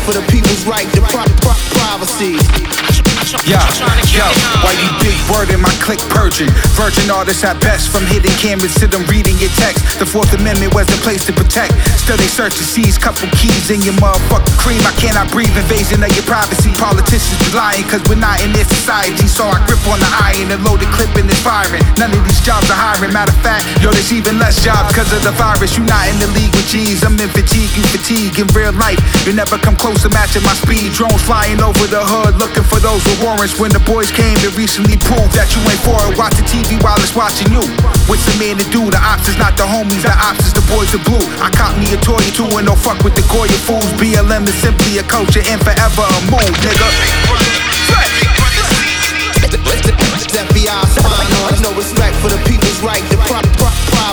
for the people's right to privacy. Yo, why you big word in my clique purging? Virgin artists at best, from hidden cameras to them reading your text. The Fourth Amendment was the place to protect. Still they search to seize couple keys in your motherfucking cream. I cannot breathe, invasion of your privacy. Politicians be lying, cause we're not in this society. So I grip on the iron and load the clip and it's firing. None of these jobs are hiring. Matter of fact, yo, there's even less jobs cause of the virus. You not in the league with G's. I'm in fatigue, you fatigue in real life. You never come close to matching my speed. Drones flying over the hood looking for those with warrants. When the boys came, it recently proved that you ain't for it. Watch the TV while it's watching you. What's the man to do? The ops is not the homies, the ops is the boys of blue. I caught me a toy too and don't fuck with the Goya fools. BLM is simply a culture and forever a move, nigga. FBI spine on, no respect for the people's right to